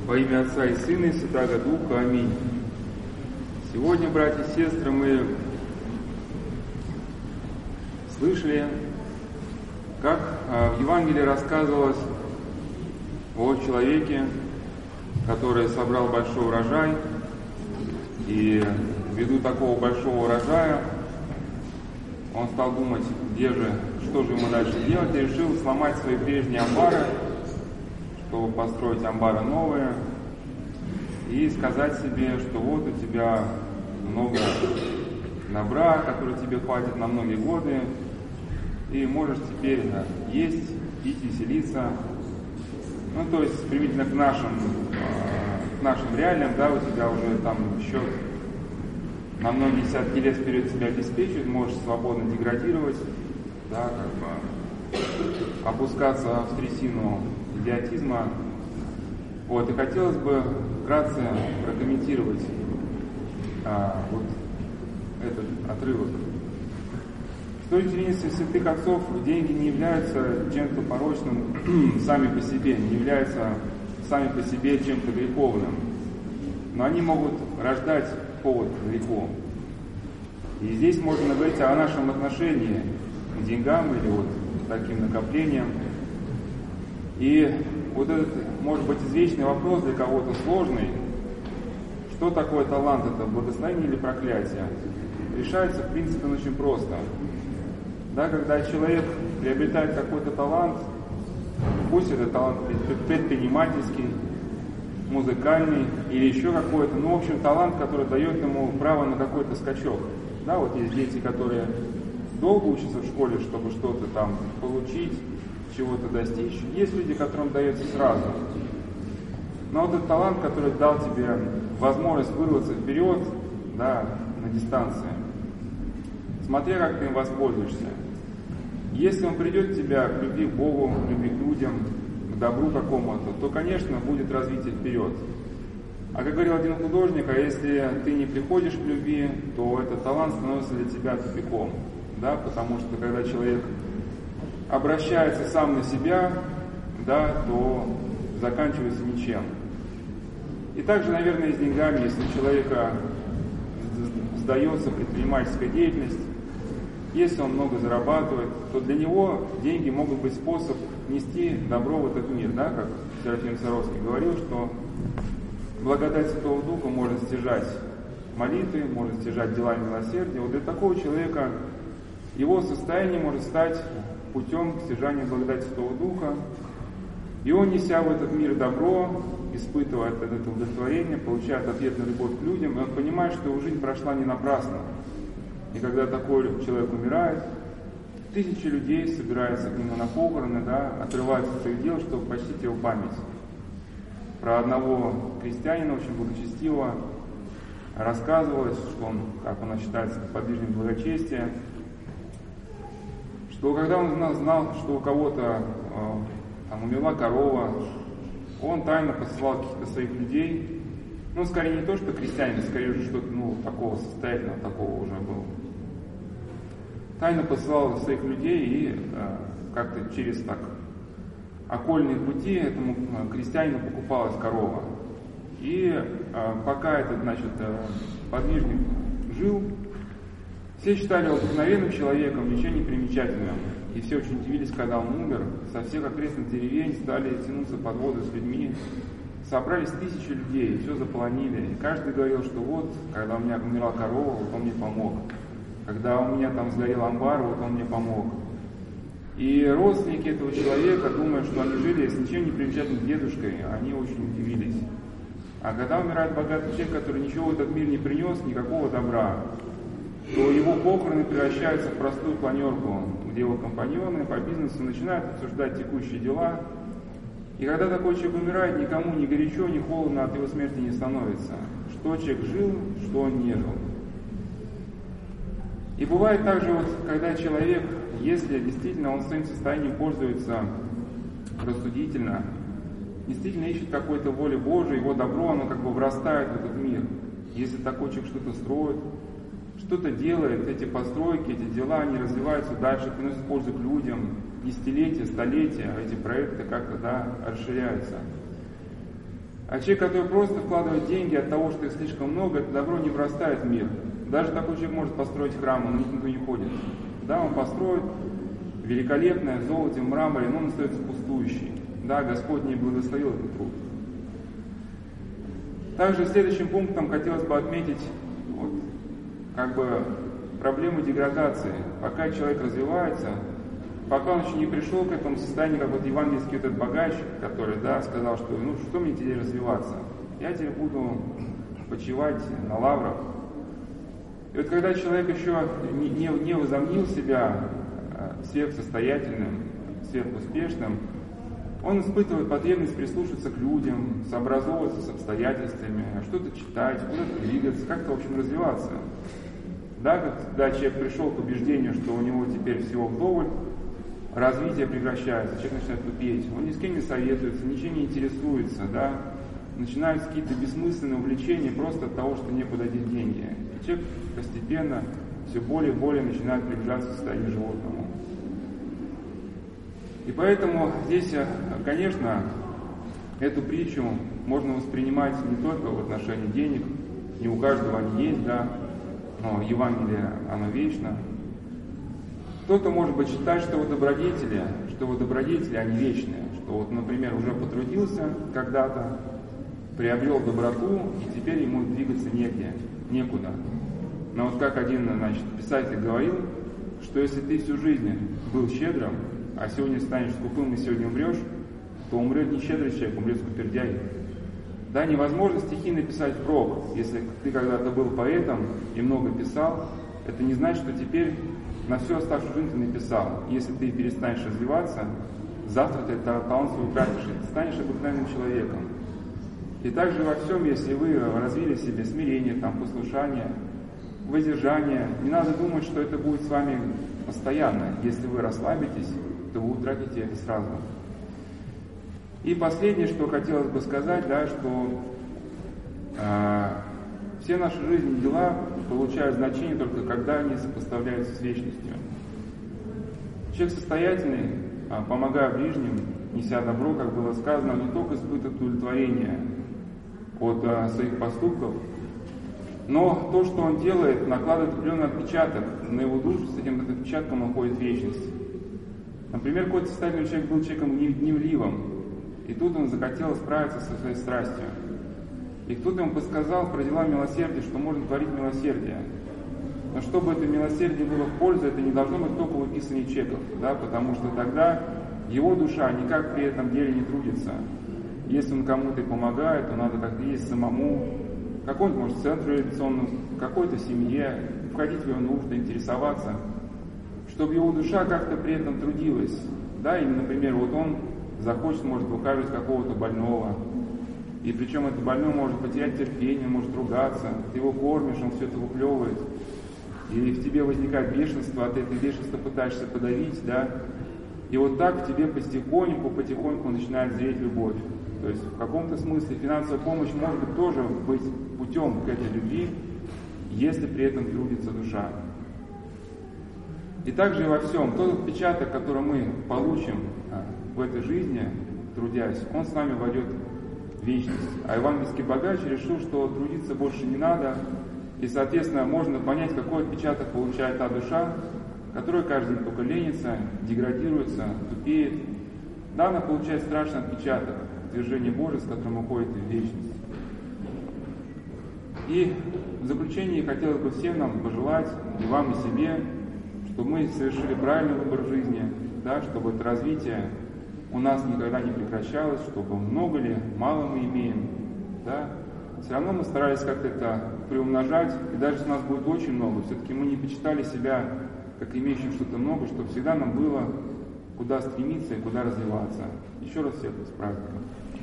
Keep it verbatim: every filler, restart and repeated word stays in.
Во имя Отца и Сына и Святаго Духа. Аминь. Сегодня, братья и сестры, мы слышали, как в Евангелии рассказывалось о человеке, который собрал большой урожай, и ввиду такого большого урожая он стал думать, где же, что же ему дальше делать, и решил сломать свои прежние амбары, чтобы построить амбары новые, и сказать себе, что вот у тебя много добра, который тебе хватит на многие годы, и можешь теперь есть, пить, веселиться. Ну, то есть, применительно к нашим, к нашим реалиям, да, у тебя уже там счет на многие десятки лет вперед тебя обеспечивает, можешь свободно деградировать, да, как бы опускаться в трясину идиотизма. Вот, и хотелось бы вкратце прокомментировать а, вот этот отрывок. В истории свидетельства святых отцов деньги не являются чем-то порочным сами по себе, не являются сами по себе чем-то греховным, но они могут рождать повод к греху. И здесь можно говорить о нашем отношении к деньгам или вот таким накоплениям. И вот этот, может быть, извечный вопрос для кого-то сложный, что такое талант, это благословение или проклятие, решается, в принципе, очень просто. Да, когда человек приобретает какой-то талант, пусть это талант предпринимательский, музыкальный или еще какой-то, ну, в общем, талант, который дает ему право на какой-то скачок. Да, вот есть дети, которые долго учатся в школе, чтобы что-то там получить, чего-то достичь. Есть люди, которым дается сразу. Но вот этот талант, который дал тебе возможность вырваться вперед, да, на дистанции, смотря как ты им воспользуешься. Если он придет к тебе к любви к Богу, к любви к людям, к добру какому-то, то, конечно, будет развитие вперед. А как говорил один художник, а если ты не приходишь к любви, то этот талант становится для тебя тупиком. Да? Потому что когда человек обращается сам на себя, да, то заканчивается ничем. И также, наверное, и с деньгами, если у человека сдается предпринимательская деятельность, если он много зарабатывает, то для него деньги могут быть способ нести добро в этот мир, да, как Серафим Саровский говорил, что благодать Святого Духа может стяжать молитвы, может стяжать дела милосердия. Вот для такого человека его состояние может стать путем стяжания благодати Святого Духа, и он, неся в этот мир добро, испытывает это удовлетворение, получает ответную любовь к людям, и он понимает, что его жизнь прошла не напрасно. И когда такой человек умирает, тысячи людей собираются к нему на похороны, да, отрываются от своих дел, чтобы почтить его память. Про одного крестьянина очень благочестивого рассказывалось, что он, как он считается, подвижник благочестия, что когда он знал, что у кого-то э, там умерла корова, он тайно посылал каких-то своих людей, ну, скорее не то, что крестьянин, скорее уже что-то, ну, такого состоятельного, такого уже был. Тайно посылал своих людей и э, как-то через так окольные пути этому крестьянину покупалась корова. И э, пока этот, значит, э, подвижник жил, все считали его обыкновенным человеком, ничего не примечательным. И все очень удивились, когда он умер. Со всех окрестных деревень стали тянуться подводы с людьми. Собрались тысячи людей, все заполонили. И каждый говорил, что вот, когда у меня умерла корова, вот он мне помог. Когда у меня там сгорел амбар, вот он мне помог. И родственники этого человека, думая, что они жили с ничем не примечательным дедушкой, они очень удивились. А когда умирает богатый человек, который ничего в этот мир не принес, никакого добра, то его похороны превращаются в простую планерку, где его компаньоны по бизнесу начинают обсуждать текущие дела. И когда такой человек умирает, никому ни горячо, ни холодно от его смерти не становится. Что человек жил, что он не жил. И бывает также, вот, когда человек, если действительно он своим состоянием пользуется рассудительно, действительно ищет какой-то воли Божией, его добро, оно как бы врастает в этот мир. Если такой человек что-то строит, что-то делает, эти постройки, эти дела, они развиваются дальше, приносят пользу к людям, десятилетия, столетия, эти проекты как-то, да, расширяются. А человек, который просто вкладывает деньги от того, что их слишком много, это добро не врастает в мир. Даже такой человек может построить храм, но никто не ходит. Да, он построит великолепное в золоте, в мраморе, но он остается пустующий. Да, Господь не благословил этот труд. Также следующим пунктом хотелось бы отметить вот, как бы проблему деградации. Пока человек развивается, пока он еще не пришел к этому состоянию, как вот евангельский этот богач, который, да, сказал, что ну что мне теперь развиваться? Я теперь буду почивать на лаврах. И вот когда человек еще не, не, не возомнил себя сверхсостоятельным, сверхуспешным, он испытывает потребность прислушаться к людям, сообразовываться с обстоятельствами, что-то читать, куда-то двигаться, как-то, в общем, развиваться. Да, когда человек пришел к убеждению, что у него теперь всего вдоволь, развитие прекращается, человек начинает тупеть, он ни с кем не советуется, ничем не интересуется, да, начинаются какие-то бессмысленные увлечения просто от того, что некуда деть деньги. И человек постепенно все более и более начинает приближаться к состоянию животному. И поэтому здесь, конечно, эту притчу можно воспринимать не только в отношении денег, не у каждого они есть, да, но Евангелие, оно вечно. Кто-то, может быть, считает, что вот добродетели, что вот добродетели, они вечные, что вот, например, уже потрудился когда-то, приобрел доброту, и теперь ему двигаться негде, некуда. Но вот как один, значит, писатель говорил, что если ты всю жизнь был щедрым, а сегодня станешь скупым и сегодня умрешь, то умрет не щедрый человек, умрет скупердяй. Да, невозможно стихи написать впрок. Если ты когда-то был поэтом и много писал, это не значит, что теперь на всю оставшуюся жизнь ты написал. Если ты перестанешь развиваться, завтра ты этот талант свой утратишь, и ты станешь обыкновенным человеком. И также во всем, если вы развили в себе смирение, там, послушание, воздержание, не надо думать, что это будет с вами постоянно. Если вы расслабитесь, то вы утратите это сразу. И последнее, что хотелось бы сказать, да, что э, все наши жизненные дела получают значение только когда они сопоставляются с вечностью. Человек состоятельный, э, помогая ближним, неся добро, как было сказано, он не только испытывает удовлетворение от э, своих поступков, но то, что он делает, накладывает определенный отпечаток на его душу, с этим отпечатком он ходит в вечность. Например, какой-то состоятельный человек был человеком гневливым, и тут он захотел справиться со своей страстью. И кто-то ему подсказал про дела милосердия, что можно творить милосердие. Но чтобы это милосердие было в пользу, это не должно быть только выписывание чеков, да, потому что тогда его душа никак при этом деле не трудится. Если он кому-то и помогает, то надо как-то есть самому, какой-нибудь, может, центру реабилитационному, какой-то семье, входить в его нужды, интересоваться, чтобы его душа как-то при этом трудилась. Да, или, например, вот он захочет, может, ухаживать какого-то больного, и причем этот больной может потерять терпение, может ругаться, ты его кормишь, он все это выплевывает, и в тебе возникает бешенство, а ты это бешенство пытаешься подавить, да, и вот так в тебе потихоньку, потихоньку начинает зреть любовь. То есть в каком-то смысле финансовая помощь может быть тоже быть путем к этой любви, если при этом трудится душа. И также и во всем, тот отпечаток, который мы получим в этой жизни, трудясь, он с нами войдет в вечность. А евангельский богач решил, что трудиться больше не надо, и, соответственно, можно понять, какой отпечаток получает та душа, которая каждый день только ленится, деградируется, тупеет. Да, она получает страшный отпечаток, движение Божие, с которым уходит в вечность. И в заключение хотелось бы всем нам пожелать, и вам, и себе, чтобы мы совершили правильный выбор жизни, да, чтобы это развитие у нас никогда не прекращалось, чтобы много ли, мало мы имеем, да, все равно мы старались как-то это приумножать, и даже если у нас будет очень много, все-таки мы не почитали себя как имеющим что-то много, чтобы всегда нам было куда стремиться и куда развиваться. Еще раз всех с праздником.